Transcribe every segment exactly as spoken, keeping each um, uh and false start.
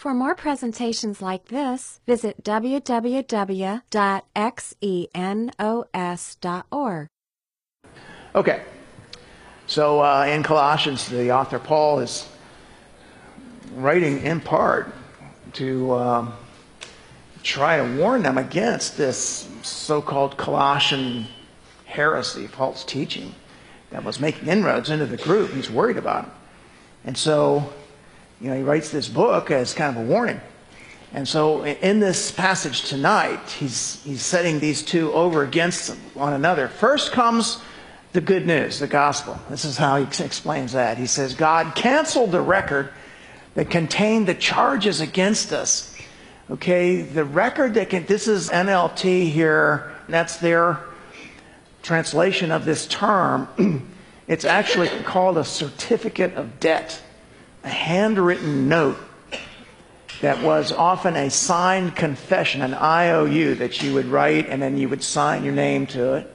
For more presentations like this, visit w w w dot xenos dot org. Okay, so uh, in Colossians, the author Paul is writing in part to um, try to warn them against this so-called Colossian heresy, false teaching that was making inroads into the group. He's worried about it. And so, you know, he writes this book as kind of a warning. And so in this passage tonight, he's, he's setting these two over against one another. First comes the good news, the gospel. This is how he explains that. He says, God canceled the record that contained the charges against us. Okay, the record that can, this is N L T here, that's their translation of this term. It's actually called a certificate of debt, a handwritten note that was often a signed confession, an I O U that you would write and then you would sign your name to it.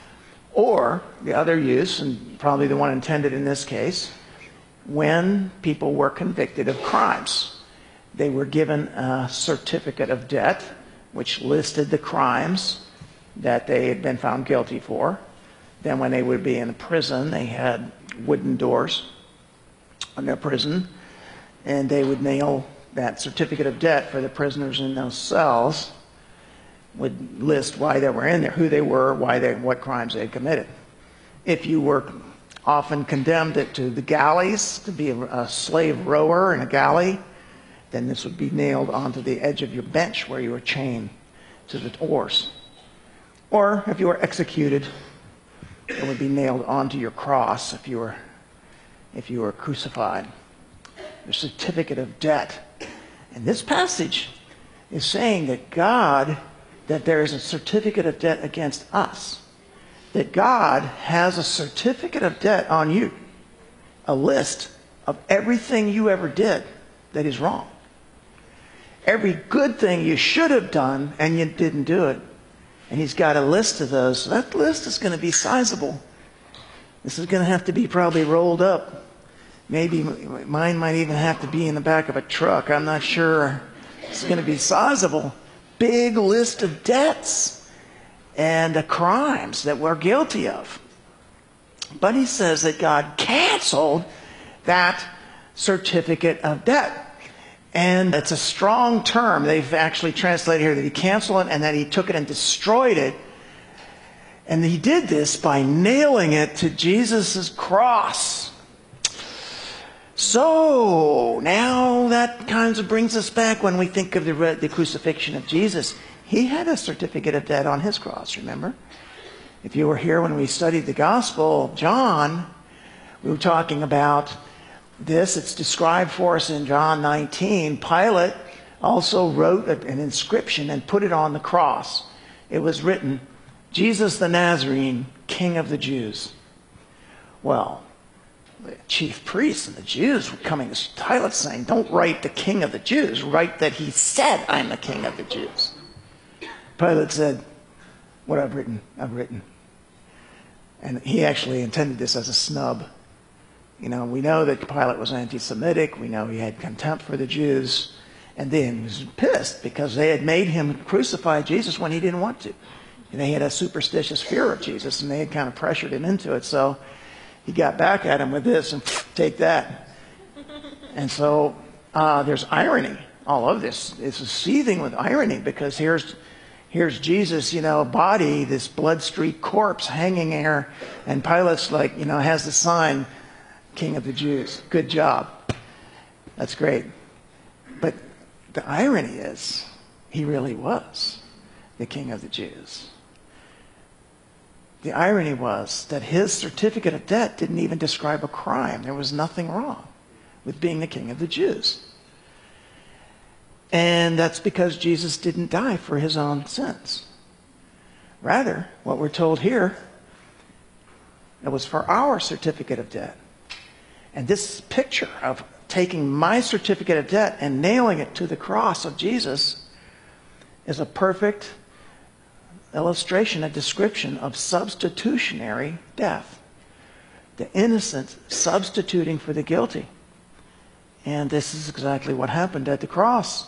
Or the other use, and probably the one intended in this case, when people were convicted of crimes. They were given a certificate of debt which listed the crimes that they had been found guilty for. Then when they would be in prison, they had wooden doors on their prison, and they would nail that certificate of debt for the prisoners in those cells, would list why they were in there, who they were, why they, what crimes they had committed. If you were often condemned to the galleys, to be a, a slave rower in a galley, then this would be nailed onto the edge of your bench where you were chained to the oars. Or if you were executed, it would be nailed onto your cross if you were if you were crucified. The certificate of debt. And this passage is saying that God, that there is a certificate of debt against us. That God has a certificate of debt on you. A list of everything you ever did that is wrong. Every good thing you should have done and you didn't do it. And he's got a list of those. So that list is going to be sizable. This is going to have to be probably rolled up. Maybe mine might even have to be in the back of a truck. I'm not sure. It's going to be sizable. Big list of debts and uh, crimes that we're guilty of. But he says that God canceled that certificate of debt. And it's a strong term. They've actually translated here that he canceled it and that he took it and destroyed it. And he did this by nailing it to Jesus' cross. So now that kind of brings us back when we think of the, the crucifixion of Jesus. He had a certificate of debt on his cross, remember? If you were here when we studied the Gospel of John, we were talking about this. It's described for us in John nineteen. Pilate also wrote an inscription and put it on the cross. It was written, Jesus the Nazarene, King of the Jews. Well, the chief priests and the Jews were coming to Pilate saying, don't write the King of the Jews, write that he said, I'm the King of the Jews. Pilate said, what I've written, I've written. And he actually intended this as a snub. You know, we know that Pilate was anti-Semitic. We know he had contempt for the Jews. And then he was pissed because they had made him crucify Jesus when he didn't want to. And they had a superstitious fear of Jesus, and they had kind of pressured him into it. So he got back at him with this and take that. And so uh, there's irony. All of this is seething with irony because here's here's Jesus, you know, body, this blood-streaked corpse hanging there. And Pilate's like, you know, has the sign, King of the Jews. Good job. That's great. But the irony is, he really was the King of the Jews. The irony was that his certificate of debt didn't even describe a crime. There was nothing wrong with being the King of the Jews. And that's because Jesus didn't die for his own sins. Rather, what we're told here, it was for our certificate of debt. And this picture of taking my certificate of debt and nailing it to the cross of Jesus is a perfect illustration, a description of substitutionary death. The innocent substituting for the guilty. And this is exactly what happened at the cross.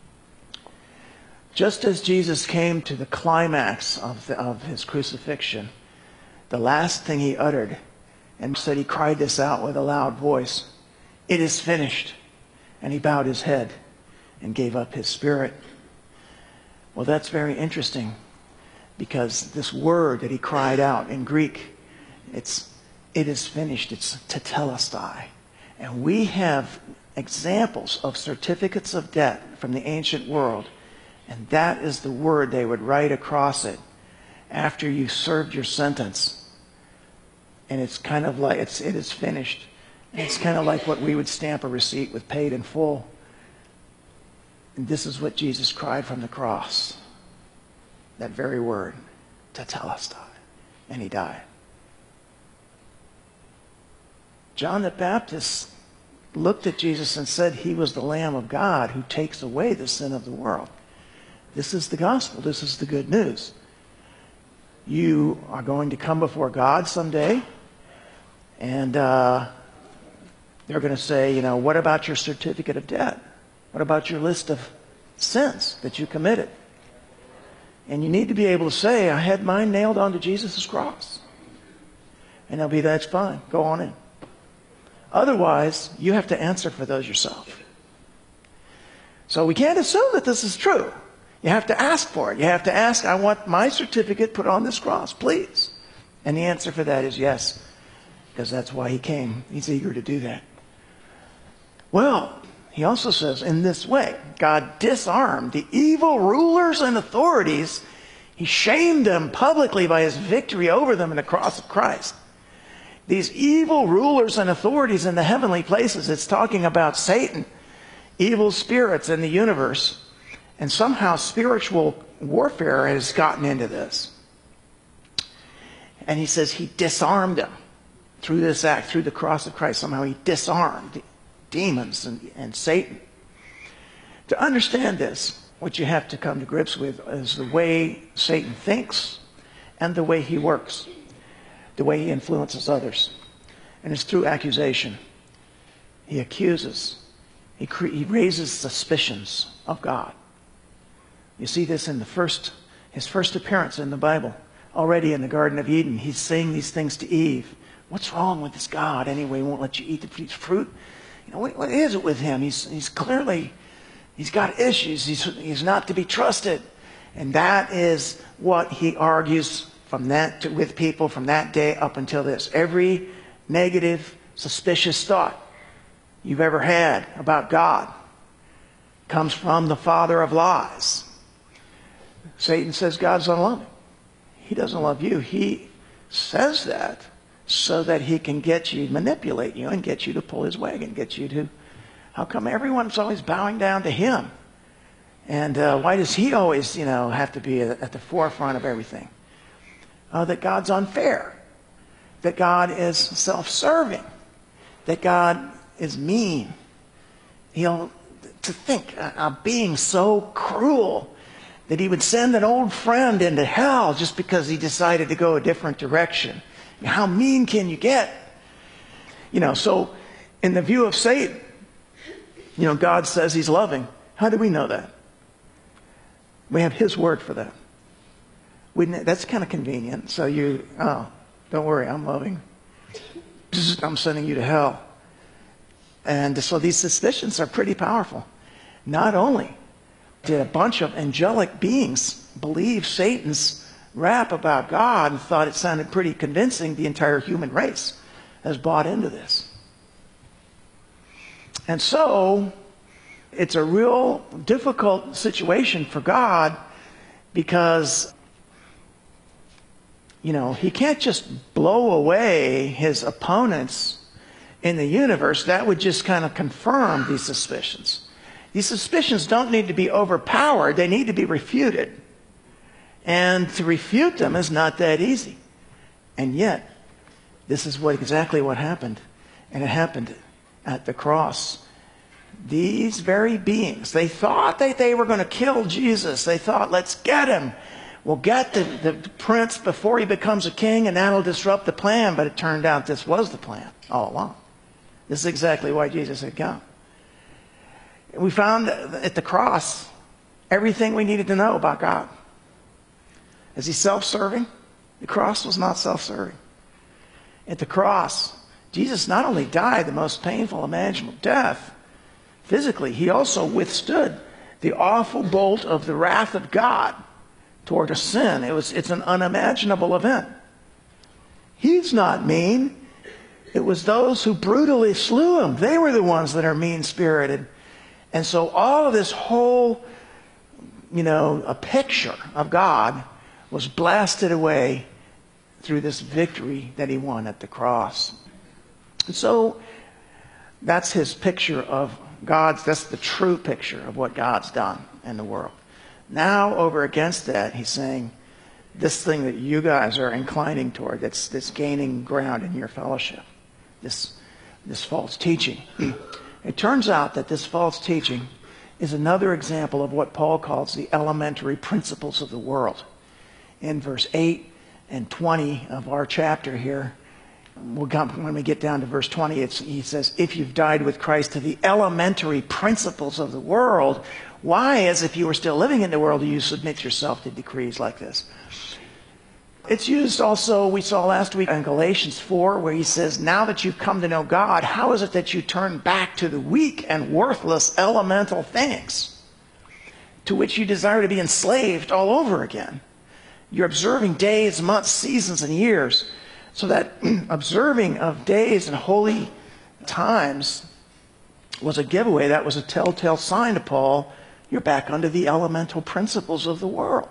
Just as Jesus came to the climax of, the, of his crucifixion, the last thing he uttered, and said he cried this out with a loud voice, "It is finished." And he bowed his head and gave up his spirit. Well, that's very interesting, because this word that he cried out in Greek, it's it is finished. It's tetelestai. And we have examples of certificates of debt from the ancient world, and that is the word they would write across it after you served your sentence. And it's kind of like, it's, it is finished. And it's kind of like what we would stamp a receipt with paid in full. And this is what Jesus cried from the cross. That very word, tetelestai. And he died. John the Baptist looked at Jesus and said he was the Lamb of God who takes away the sin of the world. This is the gospel. This is the good news. You are going to come before God someday, and uh, they're going to say, you know, what about your certificate of debt? What about your list of sins that you committed? And you need to be able to say, I had mine nailed onto Jesus' cross. And they'll be, that's fine. Go on in. Otherwise, you have to answer for those yourself. So we can't assume that this is true. You have to ask for it. You have to ask, I want my certificate put on this cross, please. And the answer for that is yes, because that's why he came. He's eager to do that. Well, he also says, in this way, God disarmed the evil rulers and authorities. He shamed them publicly by his victory over them in the cross of Christ. These evil rulers and authorities in the heavenly places, it's talking about Satan, evil spirits in the universe. And somehow spiritual warfare has gotten into this. And he says he disarmed them through this act, through the cross of Christ. Somehow he disarmed demons and, and Satan. To understand this, what you have to come to grips with is the way Satan thinks and the way he works, the way he influences others. And it's through accusation. He accuses. He, cre- he raises suspicions of God. You see this in the first, his first appearance in the Bible. Already in the Garden of Eden, he's saying these things to Eve. What's wrong with this God anyway? He won't let you eat the fruit. You know, what, what is it with him? He's, he's clearly, he's got issues. He's, he's not to be trusted. And that is what he argues from that to, with people from that day up until this. Every negative, suspicious thought you've ever had about God comes from the father of lies. Satan says God's unloving. He doesn't love you. He says that so that he can get you, manipulate you, and get you to pull his wagon, get you to, how come everyone's always bowing down to him? And uh, why does he always, you know, have to be at the forefront of everything? Uh, that God's unfair. That God is self-serving. That God is mean. You know, to think of being so cruel that he would send an old friend into hell just because he decided to go a different direction. How mean can you get? You know, so in the view of Satan, you know, God says he's loving. How do we know that? We have his word for that. We, that's kind of convenient. So you, oh, don't worry, I'm loving. I'm sending you to hell. And so these suspicions are pretty powerful. Not only did a bunch of angelic beings believe Satan's rap about God and thought it sounded pretty convincing, the entire human race has bought into this. And so it's a real difficult situation for God because, you know, he can't just blow away his opponents in the universe. That would just kind of confirm these suspicions. These suspicions don't need to be overpowered. They need to be refuted. And to refute them is not that easy. And yet, this is what exactly what happened. And it happened at the cross. These very beings, they thought that they were going to kill Jesus. They thought, let's get him. We'll get the, the prince before he becomes a king, and that'll disrupt the plan. But it turned out this was the plan all along. This is exactly why Jesus had come. We found at the cross everything we needed to know about God. Is he self-serving? The cross was not self-serving. At the cross, Jesus not only died the most painful imaginable death physically, he also withstood the awful bolt of the wrath of God toward a sin. It was, it's an unimaginable event. He's not mean. It was those who brutally slew him. They were the ones that are mean-spirited. And so all of this whole, you know, a picture of God was blasted away through this victory that he won at the cross. And so that's his picture of God's, that's the true picture of what God's done in the world. Now over against that, he's saying, this thing that you guys are inclining toward, that's, that's gaining ground in your fellowship, this, this false teaching. It turns out that this false teaching is another example of what Paul calls the elementary principles of the world. In verse eight and twenty of our chapter here, we'll come, when we get down to verse twenty, it's, he says, if you've died with Christ to the elementary principles of the world, why, as if you were still living in the world, do you submit yourself to decrees like this? It's used also, we saw last week in Galatians four, where he says, now that you've come to know God, how is it that you turn back to the weak and worthless elemental things to which you desire to be enslaved all over again? You're observing days, months, seasons, and years, so that observing of days and holy times was a giveaway. That was a telltale sign to Paul, you're back under the elemental principles of the world.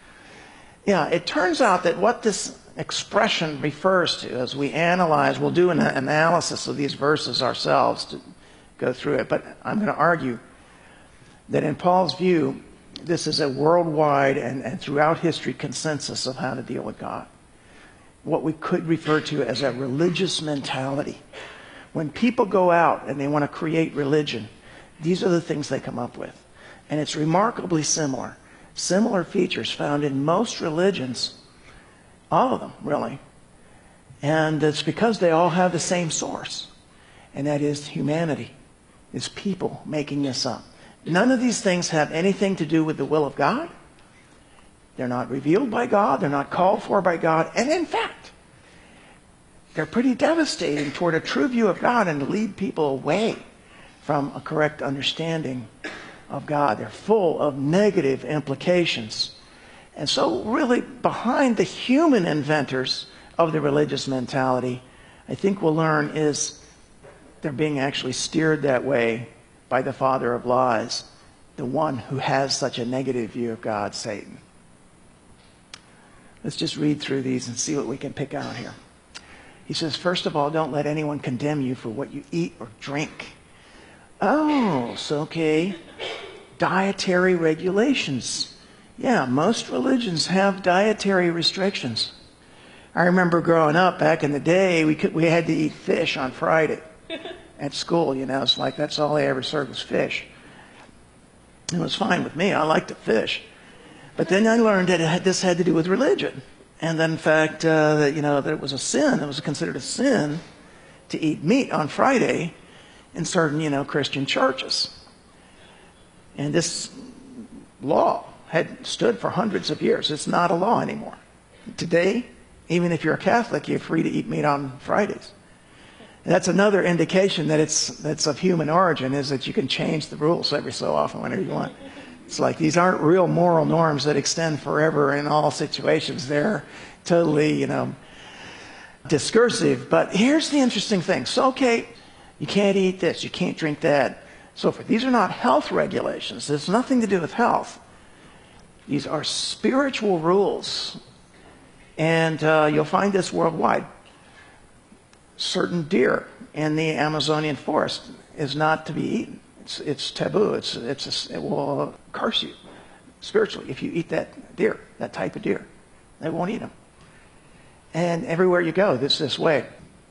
Yeah, it turns out that what this expression refers to, as we analyze, we'll do an analysis of these verses ourselves to go through it, but I'm going to argue that in Paul's view, this is a worldwide and, and throughout history consensus of how to deal with God. What we could refer to as a religious mentality. When people go out and they want to create religion, these are the things they come up with. And it's remarkably similar. Similar features found in most religions, all of them really. And it's because they all have the same source, and that is humanity. It's people making this up. None of these things have anything to do with the will of God. They're not revealed by God. They're not called for by God. And in fact, they're pretty devastating toward a true view of God and to lead people away from a correct understanding of God. They're full of negative implications. And so really behind the human inventors of the religious mentality, I think we'll learn is they're being actually steered that way by the father of lies, the one who has such a negative view of God, Satan. Let's just read through these and see what we can pick out here. He says, first of all, don't let anyone condemn you for what you eat or drink. Oh, so okay. Dietary regulations. Yeah, most religions have dietary restrictions. I remember growing up back in the day, we could we had to eat fish on Friday at school. You know, it's like that's all they ever served was fish. It was fine with me. I liked to fish. But then I learned that it had, this had to do with religion. And then, in fact, uh, that, you know, that it was a sin. It was considered a sin to eat meat on Friday in certain, you know, Christian churches. And this law had stood for hundreds of years. It's not a law anymore. Today, even if you're a Catholic, you're free to eat meat on Fridays. And that's another indication that it's that's of human origin, is that you can change the rules every so often whenever you want. It's like these aren't real moral norms that extend forever in all situations. They're totally, you know, discursive. But here's the interesting thing. So, okay, you can't eat this, you can't drink that, so forth. These are not health regulations. There's nothing to do with health. These are spiritual rules. And uh, you'll find this worldwide. Certain deer in the Amazonian forest is not to be eaten. It's, it's taboo. It's, it's a, it will curse you spiritually if you eat that deer, that type of deer. They won't eat them. And everywhere you go, this this way.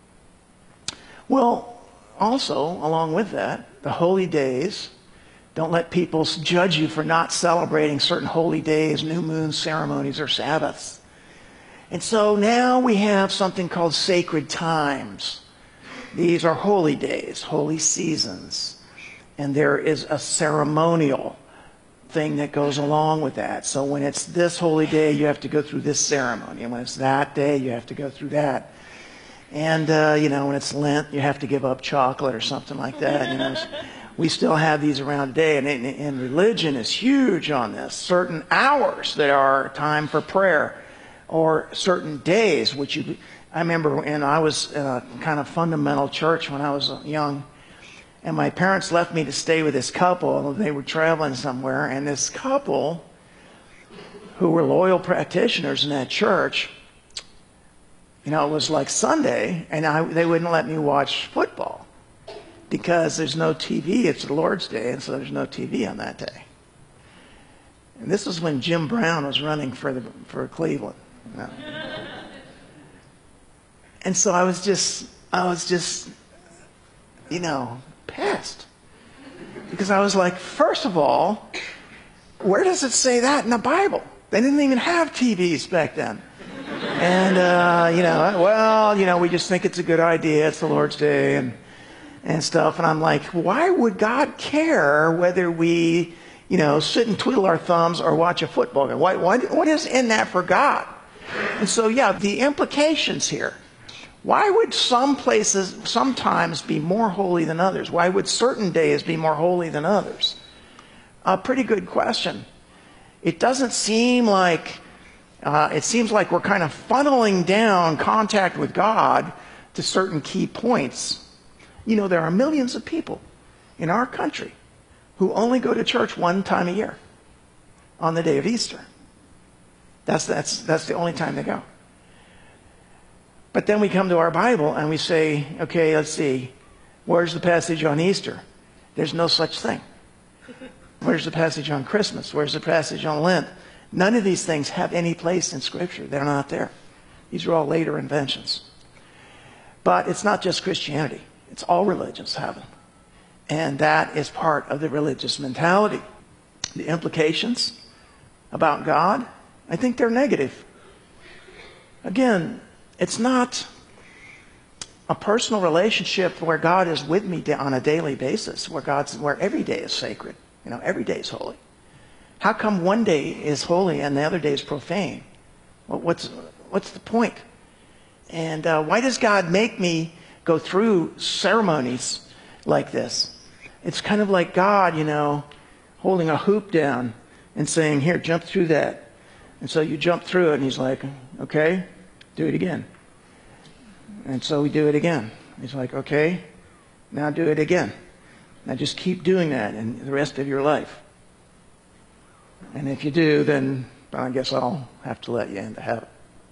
Well, also, along with that, the holy days. Don't let people judge you for not celebrating certain holy days, new moon ceremonies, or Sabbaths. And so now we have something called sacred times. These are holy days, holy seasons. And there is a ceremonial thing that goes along with that. So when it's this holy day, you have to go through this ceremony. And when it's that day, you have to go through that. And, uh, you know, when it's Lent, you have to give up chocolate or something like that. You know, we still have these around today. And, and religion is huge on this. Certain hours that are time for prayer, or certain days, which you, I remember when I was in a kind of fundamental church when I was young. And my parents left me to stay with this couple. They were traveling somewhere. And this couple, who were loyal practitioners in that church, you know, it was like Sunday, and I, they wouldn't let me watch football because there's no T V. It's the Lord's Day, and so there's no T V on that day. And this was when Jim Brown was running for the, for Cleveland. You know? And so I was just, I was just, you know, pissed. Because I was like, first of all, where does it say that in the Bible? They didn't even have T Vs back then. And, uh, you know, well, you know, we just think it's a good idea. It's the Lord's Day and and stuff. And I'm like, why would God care whether we, you know, sit and twiddle our thumbs or watch a football game? Why, why, what is in that for God? And so, yeah, the implications here. Why would some places sometimes be more holy than others? Why would certain days be more holy than others? A pretty good question. It doesn't seem like, uh, it seems like we're kind of funneling down contact with God to certain key points. You know, there are millions of people in our country who only go to church one time a year, on the day of Easter. That's, that's, that's the only time they go. But then we come to our Bible and we say, okay, let's see, where's the passage on Easter? There's no such thing. Where's the passage on Christmas? Where's the passage on Lent? None of these things have any place in Scripture. They're not there. These are all later inventions. But it's not just Christianity. It's all religions have them. And that is part of the religious mentality. The implications about God, I think they're negative. Again, it's not a personal relationship where God is with me on a daily basis, where God's, where every day is sacred. You know, every day is holy. How come one day is holy and the other day is profane? Well, what's what's the point? And uh, why does God make me go through ceremonies like this? It's kind of like God, you know, holding a hoop down and saying, here, jump through that. And so you jump through it, and he's like, okay, do it again. And so we do it again. He's like, okay, now do it again. Now just keep doing that in the rest of your life. And if you do, then I guess I'll have to let you into heaven.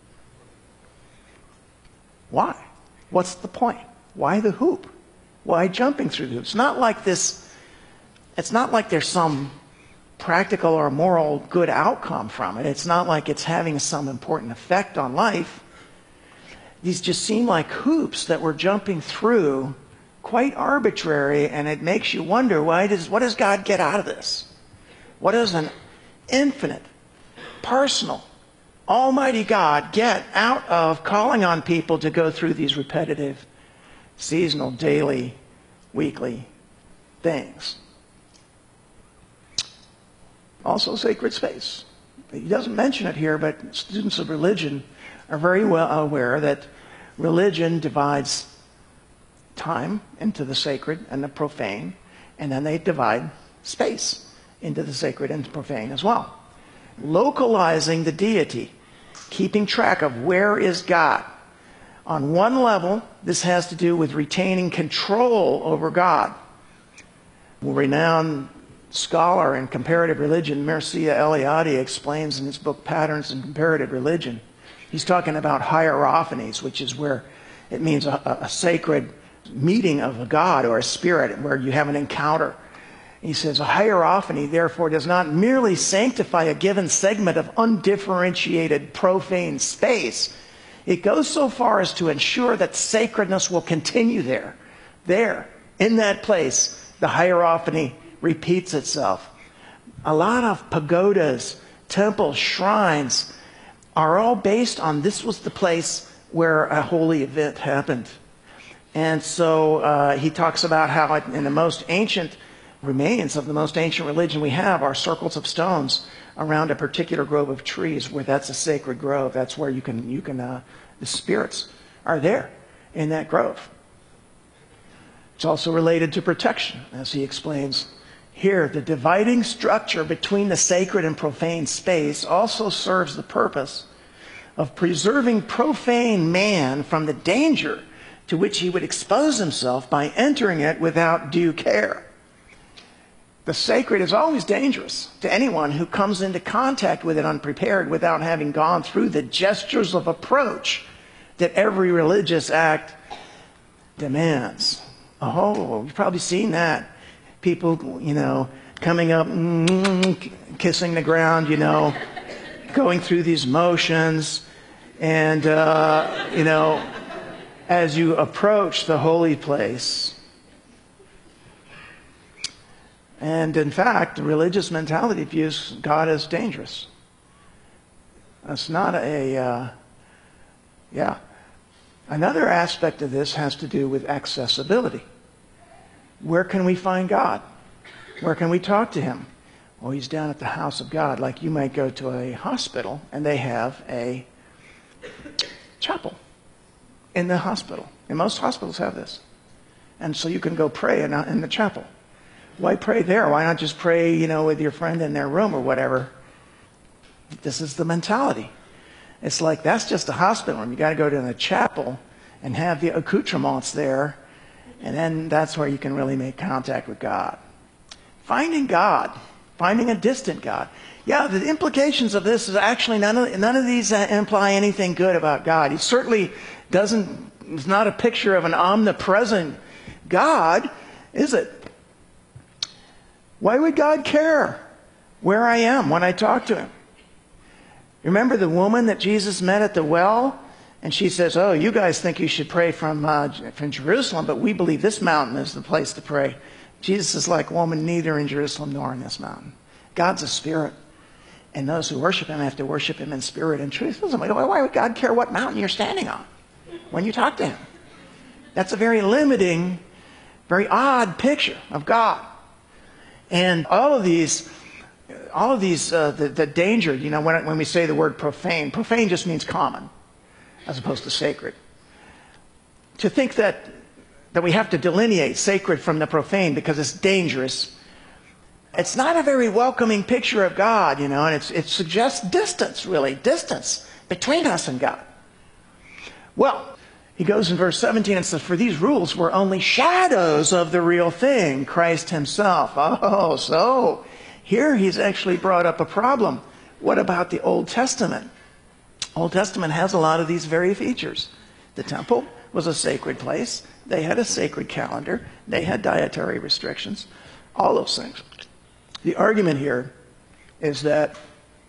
Why? What's the point? Why the hoop? Why jumping through the hoop? It's not like this, it's not like there's some practical or moral good outcome from it. It's not like it's having some important effect on life. These just seem like hoops that we're jumping through, quite arbitrary, and it makes you wonder, why does, what does God get out of this? What does an infinite, personal, almighty God get out of calling on people to go through these repetitive, seasonal, daily, weekly things? Also sacred space. He doesn't mention it here, but students of religion are very well aware that religion divides time into the sacred and the profane, and then they divide space into the sacred and the profane as well. Localizing the deity, keeping track of where is God. On one level, this has to do with retaining control over God. A renowned scholar in comparative religion, Mircea Eliade, explains in his book Patterns in Comparative Religion. He's talking about hierophanies, which is where it means a, a sacred meeting of a god or a spirit where you have an encounter. He says, a hierophany, therefore, does not merely sanctify a given segment of undifferentiated profane space. It goes so far as to ensure that sacredness will continue there. There, in that place, the hierophany repeats itself. A lot of pagodas, temples, shrines are all based on this was the place where a holy event happened. And so uh, he talks about how in the most ancient remains of the most ancient religion we have are circles of stones around a particular grove of trees, where that's a sacred grove. That's where you can, you can, uh, the spirits are there in that grove. It's also related to protection, as he explains here. The dividing structure between the sacred and profane space also serves the purpose of preserving profane man from the danger to which he would expose himself by entering it without due care. The sacred is always dangerous to anyone who comes into contact with it unprepared, without having gone through the gestures of approach that every religious act demands. Oh, you've probably seen that. People, you know, coming up, mm, kissing the ground, you know, going through these motions. And, uh, you know, as you approach the holy place. And in fact, the religious mentality views God as dangerous. That's not a, uh, yeah. Another aspect of this has to do with accessibility. Where can we find God? Where can we talk to him? Well, he's down at the house of God. Like you might go to a hospital and they have a chapel in the hospital. And most hospitals have this. And so you can go pray in, in the chapel. Why pray there? Why not just pray, you know, with your friend in their room or whatever? This is the mentality. It's like, that's just a hospital room. You got to go to the chapel and have the accoutrements there. And then that's where you can really make contact with God. Finding God. Finding a distant God. Yeah, the implications of this is actually none of, none of these uh, imply anything good about God. He certainly doesn't, it's not a picture of an omnipresent God, is it? Why would God care where I am when I talk to him? Remember the woman that Jesus met at the well? And she says, oh, you guys think you should pray from, uh, from Jerusalem, but we believe this mountain is the place to pray. Jesus is like, woman, neither in Jerusalem nor in this mountain. God's a spirit. And those who worship him have to worship him in spirit and truth. Why would God care what mountain you're standing on when you talk to him? That's a very limiting, very odd picture of God. And all of these, all of these, uh, the, the danger, you know, when, when we say the word profane, profane just means common, as opposed to sacred. To think that, that we have to delineate sacred from the profane because it's dangerous, it's not a very welcoming picture of God, you know, and it's, it suggests distance, really, distance between us and God. Well, he goes in verse seventeen and says, for these rules were only shadows of the real thing, Christ himself. Oh, so here he's actually brought up a problem. What about the Old Testament? Old Testament has a lot of these very features. The temple was a sacred place. They had a sacred calendar. They had dietary restrictions. All those things. The argument here is that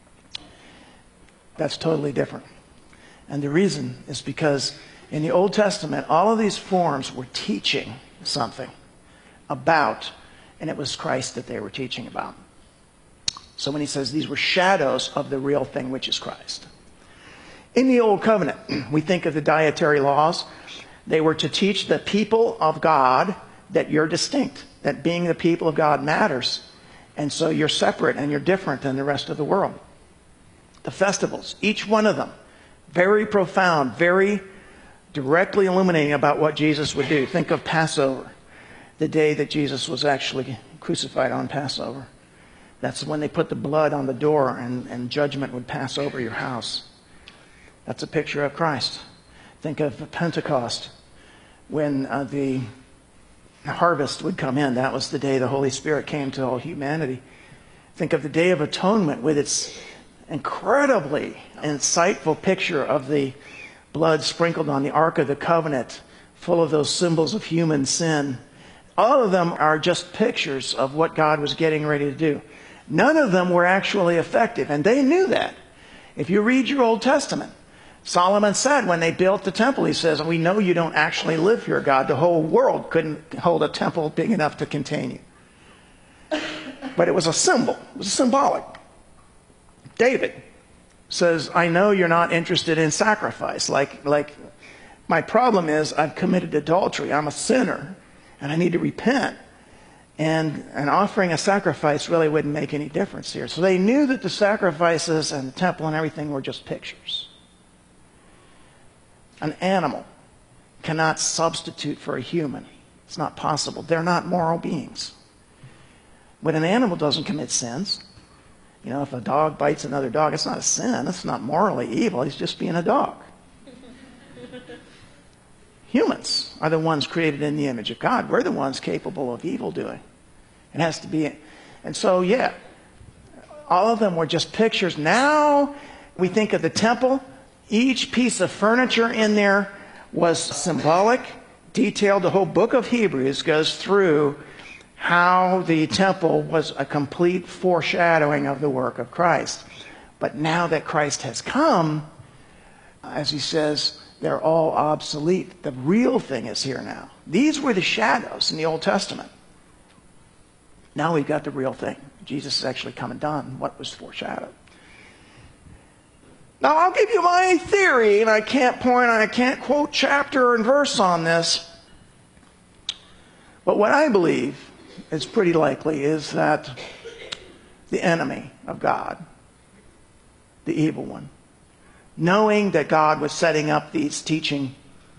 that's totally different. And the reason is because in the Old Testament, all of these forms were teaching something about, and it was Christ that they were teaching about. So when he says these were shadows of the real thing, which is Christ. In the Old Covenant, we think of the dietary laws. They were to teach the people of God that you're distinct, that being the people of God matters. And so you're separate and you're different than the rest of the world. The festivals, each one of them, very profound, very directly illuminating about what Jesus would do. Think of Passover, the day that Jesus was actually crucified on Passover. That's when they put the blood on the door and, and judgment would pass over your house. That's a picture of Christ. Think of Pentecost, when uh, the harvest would come in. That was the day the Holy Spirit came to all humanity. Think of the Day of Atonement with its incredibly insightful picture of the blood sprinkled on the Ark of the Covenant, full of those symbols of human sin. All of them are just pictures of what God was getting ready to do. None of them were actually effective, and they knew that. If you read your Old Testament, Solomon said when they built the temple, he says, we know you don't actually live here, God. The whole world couldn't hold a temple big enough to contain you. But it was a symbol. It was symbolic. David says, I know you're not interested in sacrifice. Like, like my problem is I've committed adultery. I'm a sinner, and I need to repent. And an offering a sacrifice really wouldn't make any difference here. So they knew that the sacrifices and the temple and everything were just pictures. An animal cannot substitute for a human. It's not possible. They're not moral beings. But an animal doesn't commit sins. You know, if a dog bites another dog, it's not a sin. It's not morally evil. He's just being a dog. Humans are the ones created in the image of God. We're the ones capable of evil doing. It has to be. And so, yeah, all of them were just pictures. Now we think of the temple. Each piece of furniture in there was symbolic, detailed. The whole book of Hebrews goes through how the temple was a complete foreshadowing of the work of Christ. But now that Christ has come, as he says, they're all obsolete. The real thing is here now. These were the shadows in the Old Testament. Now we've got the real thing. Jesus has actually come and done what was foreshadowed. Now I'll give you my theory, and I can't point, I can't quote chapter and verse on this. But what I believe is pretty likely is that the enemy of God, the evil one, knowing that God was setting up these teaching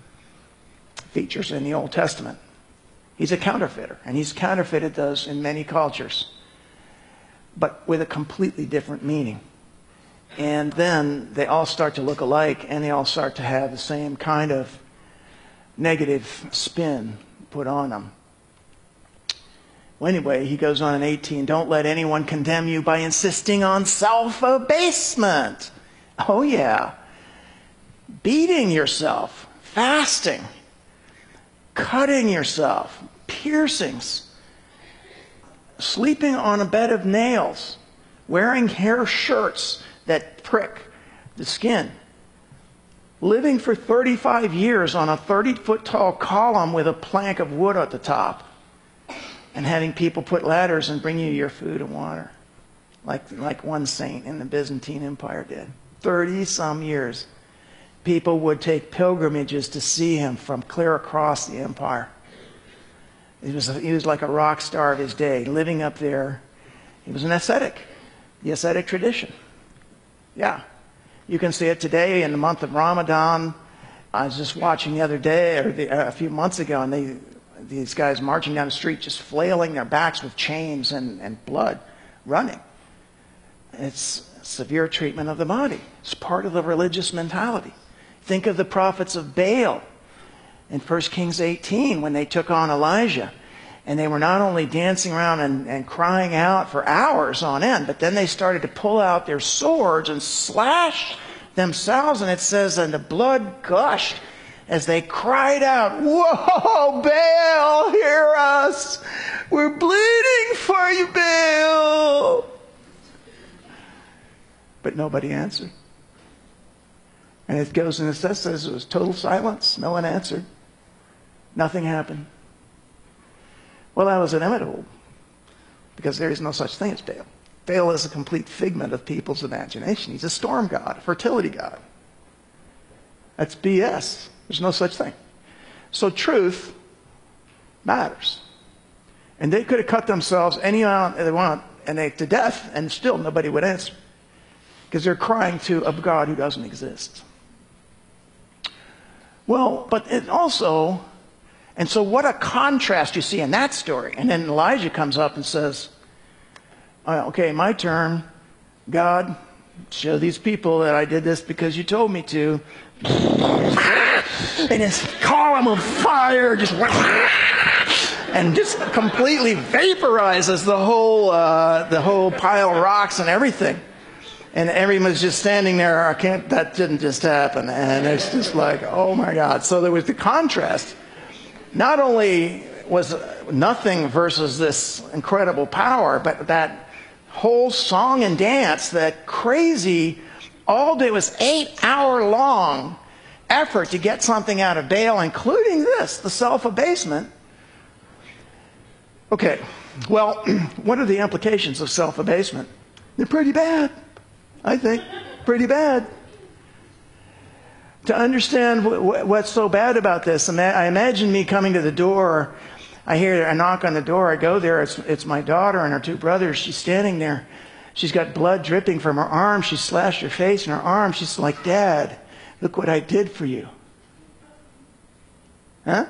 features in the Old Testament, he's a counterfeiter, and he's counterfeited those in many cultures, but with a completely different meaning. And then they all start to look alike, and they all start to have the same kind of negative spin put on them. Well, anyway, he goes on in eighteen, don't let anyone condemn you by insisting on self-abasement. Oh yeah. Beating yourself, fasting, cutting yourself, piercings, sleeping on a bed of nails, wearing hair shirts that prick the skin, living for thirty-five years on a thirty-foot tall column with a plank of wood at the top, and having people put ladders and bring you your food and water, like, like one saint in the Byzantine Empire did. thirty-some years. People would take pilgrimages to see him from clear across the empire. He was, he was like a rock star of his day, living up there. He was an ascetic, the ascetic tradition. Yeah. You can see it today in the month of Ramadan. I was just watching the other day, or the, uh, a few months ago, and they, these guys marching down the street just flailing their backs with chains and, and blood, running. It's severe treatment of the body. It's part of the religious mentality. Think of the prophets of Baal in First Kings eighteen when they took on Elijah. And they were not only dancing around and, and crying out for hours on end, but then they started to pull out their swords and slash themselves. And it says, and the blood gushed as they cried out, "Whoa, Baal, hear us! We're bleeding for you, Baal!" But nobody answered. And it goes and it says, says it was total silence. No one answered. Nothing happened. Well, that was inevitable, because there is no such thing as Baal. Baal is a complete figment of people's imagination. He's a storm god, a fertility god. That's B S. There's no such thing. So truth matters. And they could have cut themselves any amount they want, and they to death, and still nobody would answer, because they're crying to a God who doesn't exist. Well, but it also, and so what a contrast you see in that story. And then Elijah comes up and says, okay, my turn. God, show these people that I did this because you told me to. And this column of fire just went and just completely vaporizes the whole uh, the whole pile of rocks and everything. And everyone's just standing there. I can't. That didn't just happen. And it's just like, oh my God. So there was the contrast. Not only was nothing versus this incredible power, but that whole song and dance, that crazy, all day was eight hour long effort to get something out of Baal, including this, the self-abasement. Okay, well, what are the implications of self-abasement? They're pretty bad, I think, pretty bad. To understand what's so bad about this, I imagine me coming to the door I hear a knock on the door. I go there. It's, it's my daughter and her two brothers. She's standing there. She's got blood dripping from her arm. She slashed her face and her arm. She's like, Dad, look what I did for you. Huh?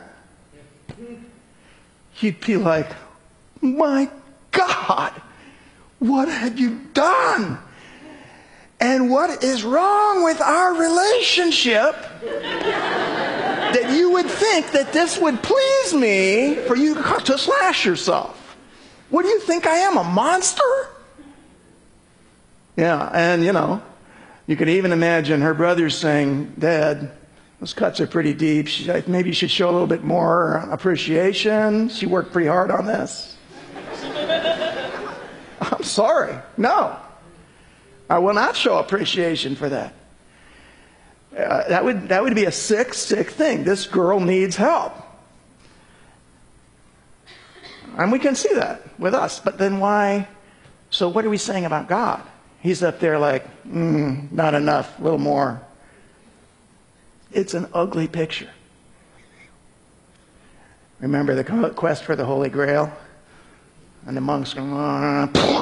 You'd be like, my God, what have you done? And what is wrong with our relationship that you would think that this would please me for you to slash yourself? What do you think I am, a monster? Yeah, and you know, you could even imagine her brothers saying, Dad, those cuts are pretty deep. She, maybe you should show a little bit more appreciation. She worked pretty hard on this. I'm sorry. No. I will not show appreciation for that. Uh, that would that would be a sick, sick thing. This girl needs help. And we can see that with us. But then why? So what are we saying about God? He's up there like, mm, not enough, a little more. It's an ugly picture. Remember the quest for the Holy Grail? And the monks going, oh,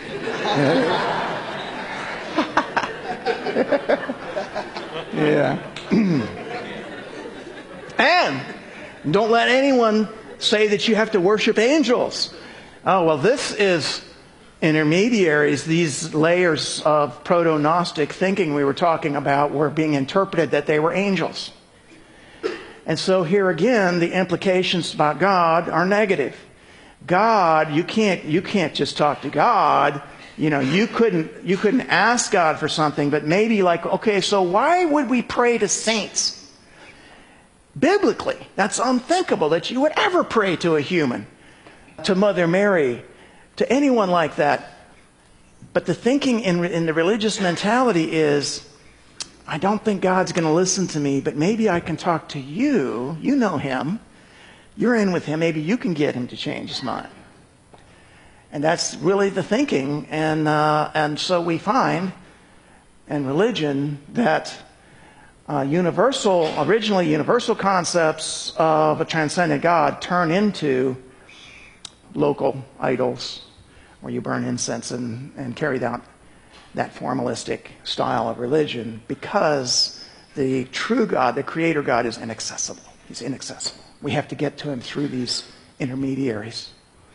yeah. And don't let anyone say that you have to worship angels. Oh, well, this is intermediaries. These layers of proto-Gnostic thinking we were talking about were being interpreted that they were angels. And so here again, the implications about God are negative. God, you can't, you can't just talk to God. You know, you couldn't, you couldn't ask God for something, but maybe like, okay, so why would we pray to saints? Biblically, that's unthinkable that you would ever pray to a human, to Mother Mary, to anyone like that. But the thinking in, in the religious mentality is, I don't think God's going to listen to me, but maybe I can talk to you. You know him. You're in with him. Maybe you can get him to change his mind. And that's really the thinking. And, uh, and so we find in religion that uh, universal, originally universal concepts of a transcendent God turn into local idols where you burn incense and, and carry out that formalistic style of religion because the true God, the creator God, is inaccessible. He's inaccessible. We have to get to him through these intermediaries.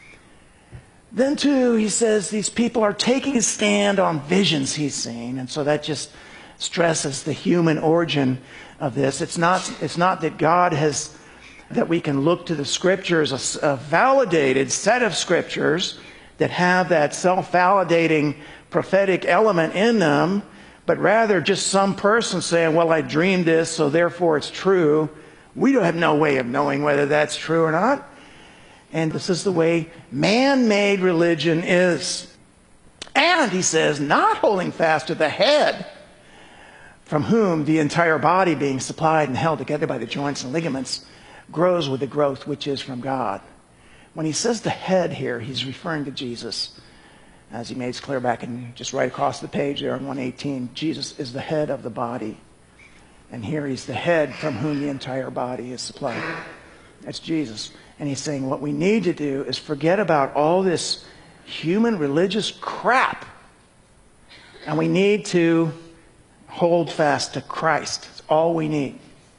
Then, too, he says these people are taking a stand on visions he's seen. And so that just stresses the human origin of this. It's not, it's not that God has, that we can look to the scriptures, a, a validated set of scriptures that have that self-validating prophetic element in them, but rather just some person saying, well, I dreamed this, so therefore it's true. We don't have no way of knowing whether that's true or not. And this is the way man-made religion is. And, he says, not holding fast to the head, from whom the entire body, being supplied and held together by the joints and ligaments, grows with the growth which is from God. When he says the head here, he's referring to Jesus. As he makes clear back in just right across the page there in one eighteen, Jesus is the head of the body. And here he's the head from whom the entire body is supplied. That's Jesus. And he's saying what we need to do is forget about all this human religious crap. And we need to hold fast to Christ. It's all we need.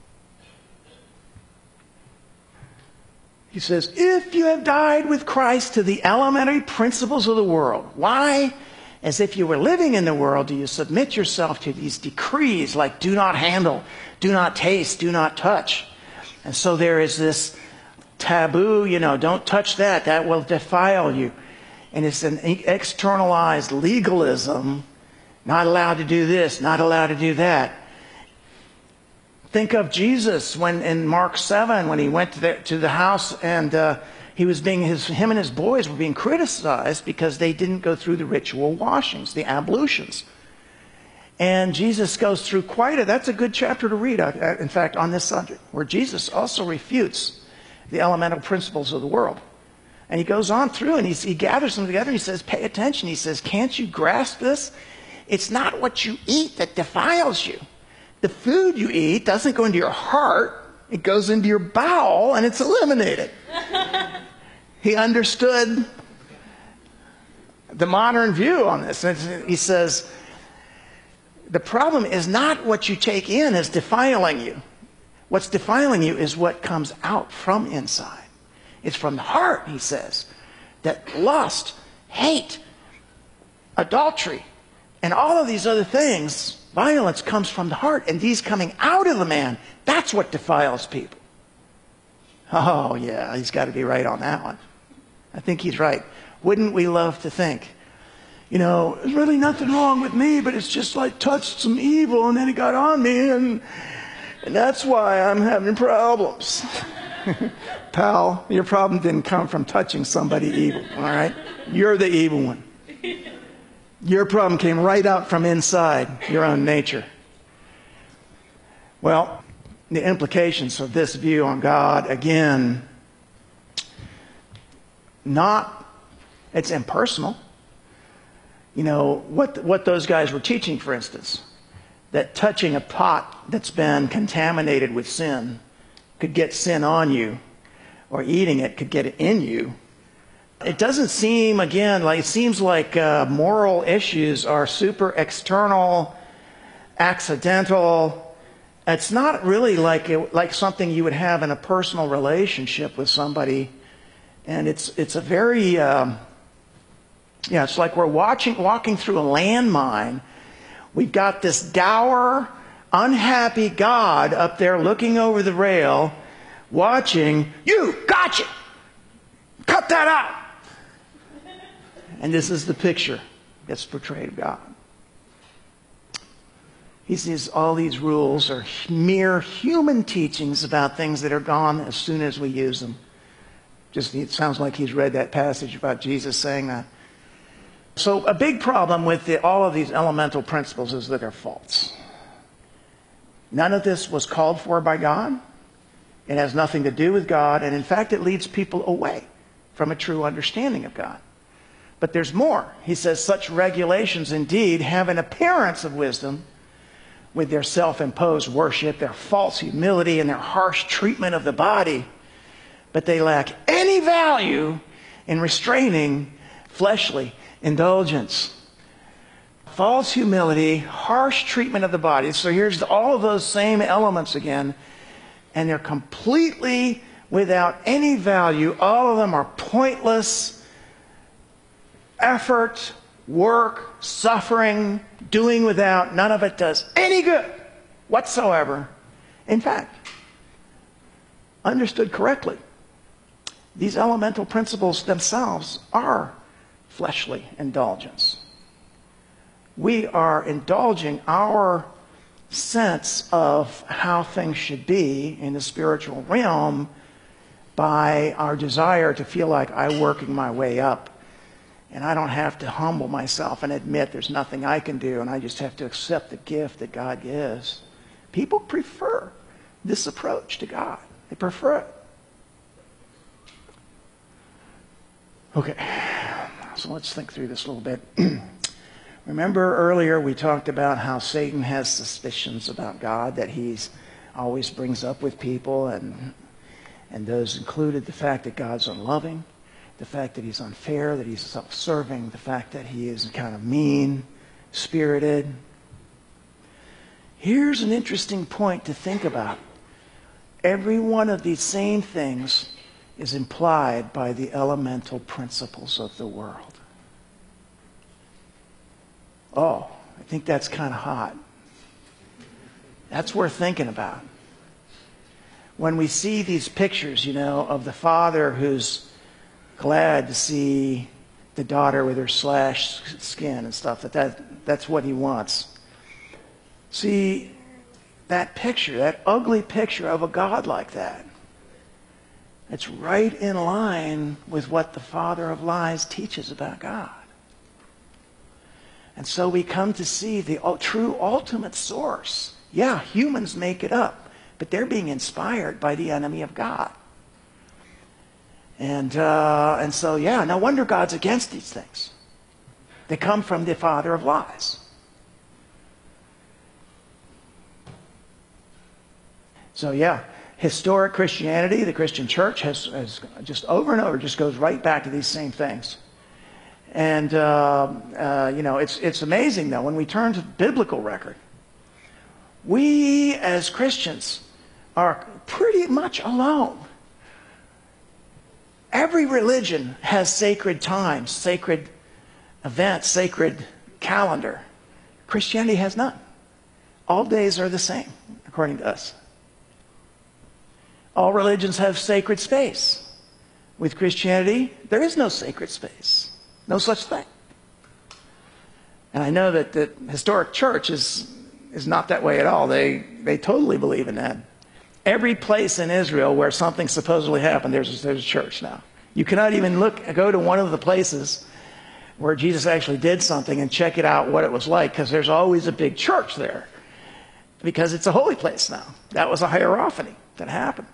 He says, if you have died with Christ to the elementary principles of the world, why? As if you were living in the world, do you submit yourself to these decrees like do not handle, do not taste, do not touch? And so there is this taboo, you know, don't touch that, that will defile you. And it's an externalized legalism, not allowed to do this, not allowed to do that. Think of Jesus when in Mark seven, when he went to the, to the house and uh, he was being, his, him and his boys were being criticized because they didn't go through the ritual washings, the ablutions. And Jesus goes through quite a, that's a good chapter to read, uh, in fact, on this subject, where Jesus also refutes the elemental principles of the world. And he goes on through and he's, he gathers them together and he says, pay attention. He says, can't you grasp this? It's not what you eat that defiles you. The food you eat doesn't go into your heart. It goes into your bowel and it's eliminated. He understood the modern view on this. He says, the problem is not what you take in is defiling you. What's defiling you is what comes out from inside. It's from the heart, he says, that lust, hate, adultery, and all of these other things, violence comes from the heart. And these coming out of the man, that's what defiles people. Oh, yeah, he's got to be right on that one. I think he's right. Wouldn't we love to think, you know, there's really nothing wrong with me, but it's just like touched some evil and then it got on me, and, and that's why I'm having problems. Pal, your problem didn't come from touching somebody evil, all right? You're the evil one. Your problem came right out from inside your own nature. Well, the implications of this view on God, again, not, it's impersonal. You know, what, what those guys were teaching, for instance, that touching a pot that's been contaminated with sin could get sin on you, or eating it could get it in you. It doesn't seem, again, like it seems like uh, moral issues are super external, accidental. It's not really like it, like something you would have in a personal relationship with somebody, and it's it's a very um, yeah. It's like we're watching walking through a landmine. We've got this dour, unhappy God up there looking over the rail, watching. You gotcha. Cut that out. And this is the picture that's portrayed of God. He says all these rules are mere human teachings about things that are gone as soon as we use them. Just, it sounds like he's read that passage about Jesus saying that. So a big problem with the, all of these elemental principles is that they're false. None of this was called for by God. It has nothing to do with God. And in fact, it leads people away from a true understanding of God. But there's more. He says such regulations indeed have an appearance of wisdom with their self-imposed worship, their false humility, and their harsh treatment of the body. But they lack any value in restraining fleshly indulgence. False humility, harsh treatment of the body. So here's all of those same elements again. And they're completely without any value. All of them are pointless. Effort, work, suffering, doing without, none of it does any good whatsoever. In fact, understood correctly, these elemental principles themselves are fleshly indulgence. We are indulging our sense of how things should be in the spiritual realm by our desire to feel like I'm working my way up. And I don't have to humble myself and admit there's nothing I can do, and I just have to accept the gift that God gives. People prefer this approach to God. They prefer it. Okay, so let's think through this a little bit. Remember earlier we talked about how Satan has suspicions about God that he always brings up with people, and, and those included the fact that God's unloving, the fact that he's unfair, that he's self-serving, the fact that he is kind of mean-spirited. Here's an interesting point to think about. Every one of these same things is implied by the elemental principles of the world. Oh, I think that's kind of hot. That's worth thinking about. When we see these pictures, you know, of the father who's glad to see the daughter with her slashed skin and stuff, that, that that's what he wants. See, that picture, that ugly picture of a God like that, it's right in line with what the father of lies teaches about God. And so we come to see the true ultimate source. Yeah, humans make it up, but they're being inspired by the enemy of God. And uh, and so, yeah, no wonder God's against these things. They come from the father of lies. So, yeah, historic Christianity, the Christian church, has, has just over and over just goes right back to these same things. And, uh, uh, you know, it's, it's amazing, though, when we turn to the biblical record, we as Christians are pretty much alone. Every religion has sacred times, sacred events, sacred calendar. Christianity has none. All days are the same, according to us. All religions have sacred space. With Christianity, there is no sacred space. No such thing. And I know that the historic church is, is not that way at all. They, they totally believe in that. Every place in Israel where something supposedly happened, there's, there's a church now. You cannot even look, go to one of the places where Jesus actually did something and check it out what it was like, because there's always a big church there. Because it's a holy place now. That was a hierophany that happened.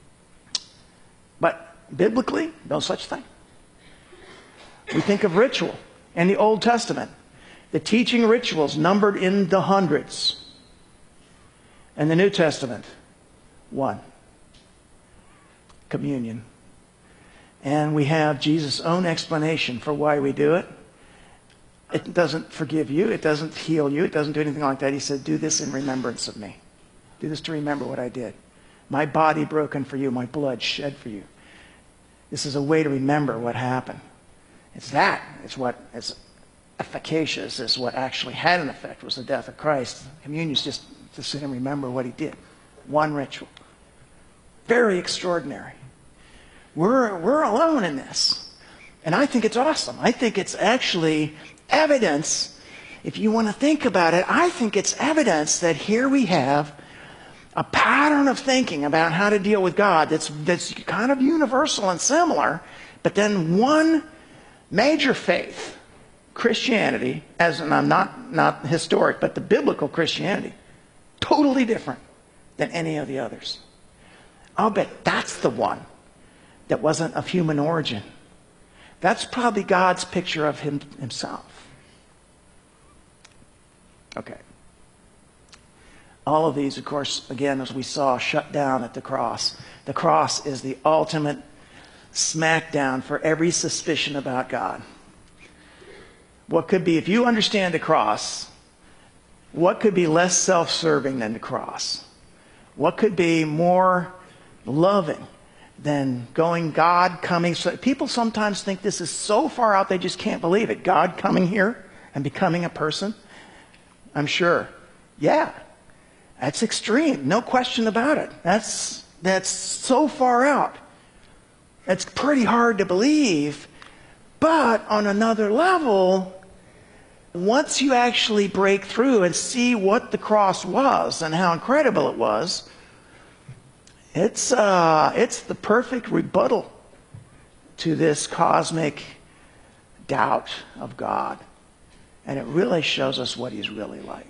But biblically, no such thing. We think of ritual in the Old Testament. The teaching rituals numbered in the hundreds. In the New Testament, one. Communion. And we have Jesus' own explanation for why we do it. It doesn't forgive you. It doesn't heal you. It doesn't do anything like that. He said, do this in remembrance of me. Do this to remember what I did. My body broken for you. My blood shed for you. This is a way to remember what happened. It's that. It's what is efficacious. It's what actually had an effect, was the death of Christ. Communion is just to sit and remember what he did. One ritual. Very extraordinary. We're, we're alone in this. And I think it's awesome. I think it's actually evidence, if you want to think about it, I think it's evidence that here we have a pattern of thinking about how to deal with God that's, that's kind of universal and similar, but then one major faith, Christianity, as and I'm not, not historic, but the biblical Christianity, totally different than any of the others. I'll bet that's the one that wasn't of human origin. That's probably God's picture of him himself. Okay. All of these, of course, again, as we saw, shut down at the cross. The cross is the ultimate smackdown for every suspicion about God. What could be, if you understand the cross, what could be less self-serving than the cross? What could be more loving than going, God coming? So people sometimes think this is so far out they just can't believe it. God coming here and becoming a person? I'm sure. Yeah. That's extreme. No question about it. That's, that's so far out. It's pretty hard to believe. But on another level, once you actually break through and see what the cross was and how incredible it was, it's, uh, it's the perfect rebuttal to this cosmic doubt of God. And it really shows us what he's really like.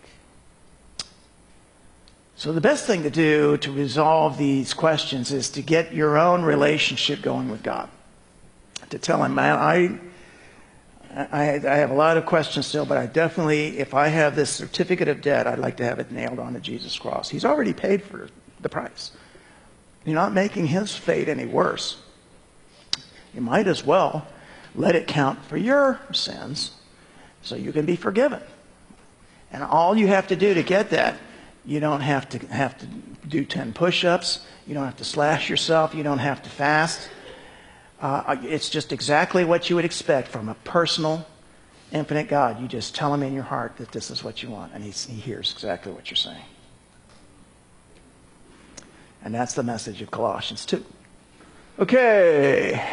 So the best thing to do to resolve these questions is to get your own relationship going with God. To tell him, man, I, I, I have a lot of questions still, but I definitely, if I have this certificate of debt, I'd like to have it nailed onto Jesus' cross. He's already paid for the price. You're not making his fate any worse. You might as well let it count for your sins so you can be forgiven. And all you have to do to get that, you don't have to have to do ten push-ups. You don't have to slash yourself. You don't have to fast. Uh, it's just exactly what you would expect from a personal, infinite God. You just tell him in your heart that this is what you want, and he, he hears exactly what you're saying. And that's the message of Colossians two. Okay.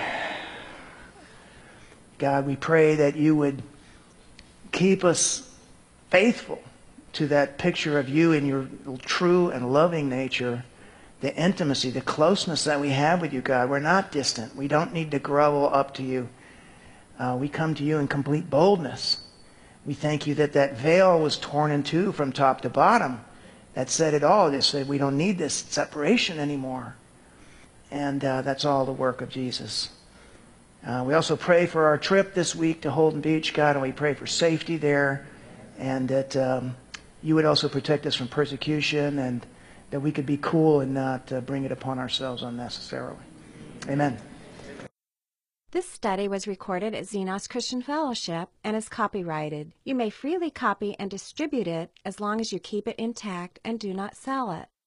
God, we pray that you would keep us faithful to that picture of you in your true and loving nature, the intimacy, the closeness that we have with you, God. We're not distant. We don't need to grovel up to you. Uh, we come to you in complete boldness. We thank you that that veil was torn in two from top to bottom. That said it all. They said we don't need this separation anymore. And uh, that's all the work of Jesus. Uh, we also pray for our trip this week to Holden Beach, God, and we pray for safety there, and that um, you would also protect us from persecution, and that we could be cool and not uh, bring it upon ourselves unnecessarily. Amen. This study was recorded at Xenos Christian Fellowship and is copyrighted. You may freely copy and distribute it as long as you keep it intact and do not sell it.